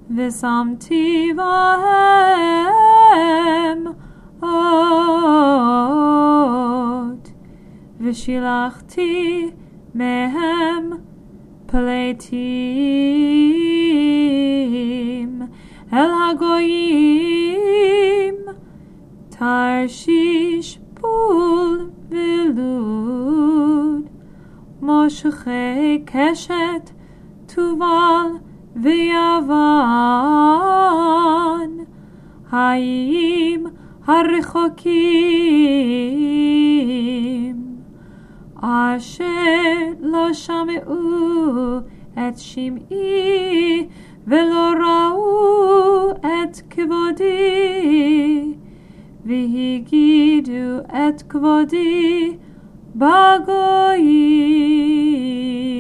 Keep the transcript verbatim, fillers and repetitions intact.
ושמתי בהם אות, ושילחתי מהם פליטים אל הגויים, תרשיש בול ולוד, מושכי קשת תובל ויוון, האיים הרחוקים אשר לא שמעו את שמעי ולא ראו את כבודי, והגידו את כבודי בגויים.